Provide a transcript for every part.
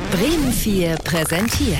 Bremen 4 präsentiert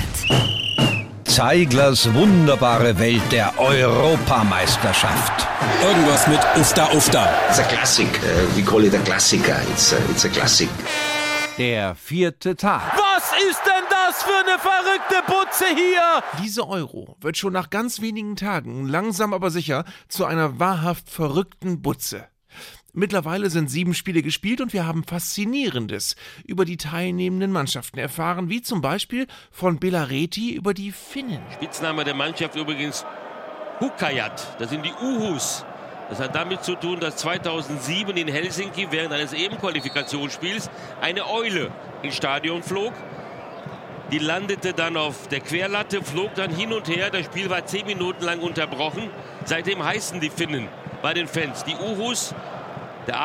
Zeiglers wunderbare Welt der Europameisterschaft. Irgendwas mit Ufta Ufta. It's a classic. We call it a Klassiker. It's a classic. Der 4. Tag. Was ist denn das für eine verrückte Butze hier? Diese Euro wird schon nach ganz wenigen Tagen langsam aber sicher zu einer wahrhaft verrückten Butze. Mittlerweile sind 7 Spiele gespielt und wir haben Faszinierendes über die teilnehmenden Mannschaften erfahren, wie zum Beispiel von Belareti über die Finnen. Spitzname der Mannschaft übrigens Hukkajat, das sind die Uhus. Das hat damit zu tun, dass 2007 in Helsinki während eines EM-Qualifikationsspiels eine Eule ins Stadion flog. Die landete dann auf der Querlatte, flog dann hin und her. Das Spiel war 10 Minuten lang unterbrochen. Seitdem heißen die Finnen bei den Fans die Uhus. Der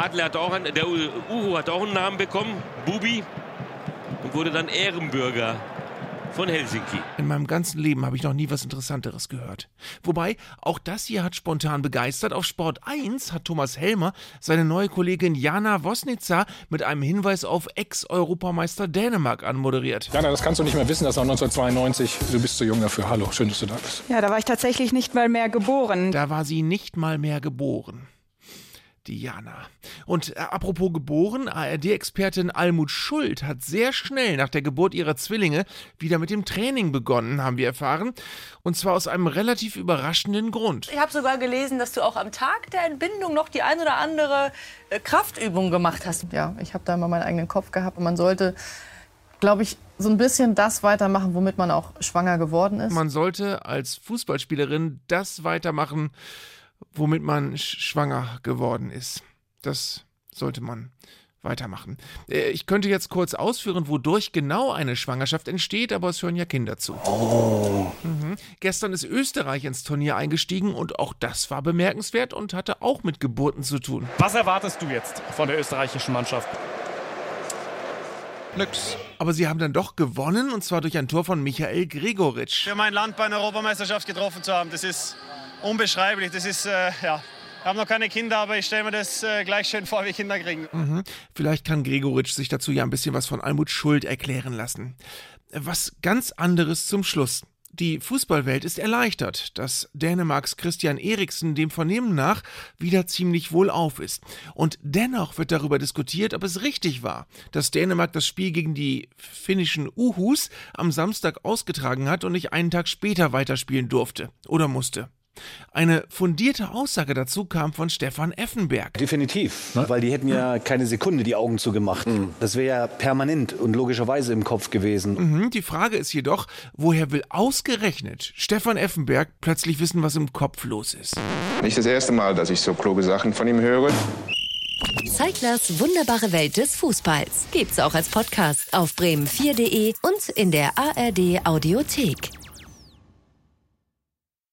Uhu hat auch einen Namen bekommen, Bubi, und wurde dann Ehrenbürger von Helsinki. In meinem ganzen Leben habe ich noch nie was Interessanteres gehört. Wobei, auch das hier hat spontan begeistert. Auf Sport 1 hat Thomas Helmer seine neue Kollegin Jana Wosnica mit einem Hinweis auf Ex-Europameister Dänemark anmoderiert. Jana, das kannst du nicht mehr wissen, das war 1992. Du bist zu jung dafür. Hallo, schön, dass du da bist. Ja, da war ich tatsächlich nicht mal mehr geboren. Da war sie nicht mal mehr geboren. Diana. Und apropos geboren, ARD-Expertin Almut Schuld hat sehr schnell nach der Geburt ihrer Zwillinge wieder mit dem Training begonnen, haben wir erfahren. Und zwar aus einem relativ überraschenden Grund. Ich habe sogar gelesen, dass du auch am Tag der Entbindung noch die ein oder andere Kraftübung gemacht hast. Ja, ich habe da immer meinen eigenen Kopf gehabt. Und man sollte, glaube ich, so ein bisschen das weitermachen, womit man auch schwanger geworden ist. Man sollte als Fußballspielerin das weitermachen, womit man schwanger geworden ist. Das sollte man weitermachen. Ich könnte jetzt kurz ausführen, wodurch genau eine Schwangerschaft entsteht, aber es hören ja Kinder zu. Gestern ist Österreich ins Turnier eingestiegen und auch das war bemerkenswert und hatte auch mit Geburten zu tun. Was erwartest du jetzt von der österreichischen Mannschaft? Nix. Aber sie haben dann doch gewonnen, und zwar durch ein Tor von Michael Gregoritsch. Für mein Land bei einer Europameisterschaft getroffen zu haben, das ist unbeschreiblich. Das ist, ich habe noch keine Kinder, aber ich stelle mir das gleich schön vor, wie Kinder kriegen. Vielleicht kann Gregoritsch sich dazu ja ein bisschen was von Almut Schuld erklären lassen. Was ganz anderes zum Schluss. Die Fußballwelt ist erleichtert, dass Dänemarks Christian Eriksen dem Vernehmen nach wieder ziemlich wohlauf ist. Und dennoch wird darüber diskutiert, ob es richtig war, dass Dänemark das Spiel gegen die finnischen Uhus am Samstag ausgetragen hat und nicht einen Tag später weiterspielen durfte oder musste. Eine fundierte Aussage dazu kam von Stefan Effenberg. Definitiv, weil die hätten ja keine Sekunde die Augen zugemacht. Das wäre ja permanent und logischerweise im Kopf gewesen. Die Frage ist jedoch, woher will ausgerechnet Stefan Effenberg plötzlich wissen, was im Kopf los ist? Nicht das erste Mal, dass ich so kluge Sachen von ihm höre. Zeiglers wunderbare Welt des Fußballs gibt's auch als Podcast auf bremen4.de und in der ARD Audiothek.